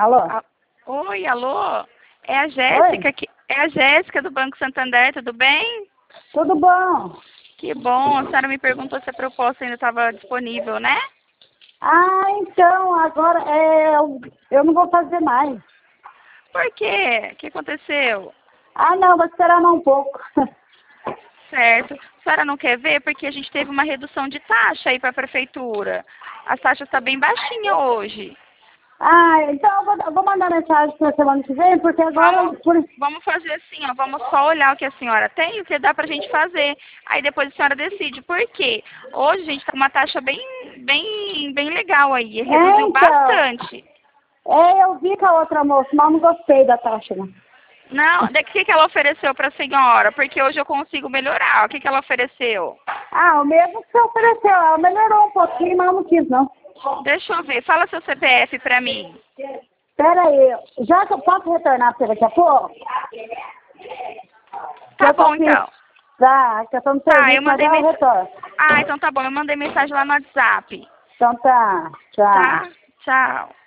Alô? Oi, alô? É a Oi? Jéssica aqui. É a Jéssica do Banco Santander, tudo bem? Tudo bom? Que bom, a senhora me perguntou se a proposta ainda estava disponível, né? Ah, então, agora eu não vou fazer mais. Por quê? O que aconteceu? Ah, não, vou esperar mais um pouco. Certo. A senhora não quer ver? Porque a gente teve uma redução de taxa aí para a prefeitura. As taxas estão bem baixinha hoje. Ah, então eu vou mandar mensagem para semana que vem, porque agora, Vamos, vamos fazer assim, ó. Vamos só olhar o que a senhora tem e o que dá pra gente fazer. Aí depois a senhora decide. Por quê? Hoje a gente tá com uma taxa bem legal aí. Reduziu então, bastante. eu vi com a outra moça, mas não gostei da taxa, não. Não, o que ela ofereceu pra senhora? Porque hoje eu consigo melhorar. O que ela ofereceu? Ah, o mesmo que você ofereceu, ela melhorou um pouquinho, mas eu não quis, não. Deixa eu ver. Fala seu CPF pra mim. Espera aí, já que eu posso retornar para você daqui a pouco? Que Tá eu tô bom, então. Tá, que eu tô no Tá, eu serviço, mas mandei já eu mensagem. retorno. Ah, então tá bom. Eu mandei mensagem lá no WhatsApp. Então tá, tchau. Tá? Tchau.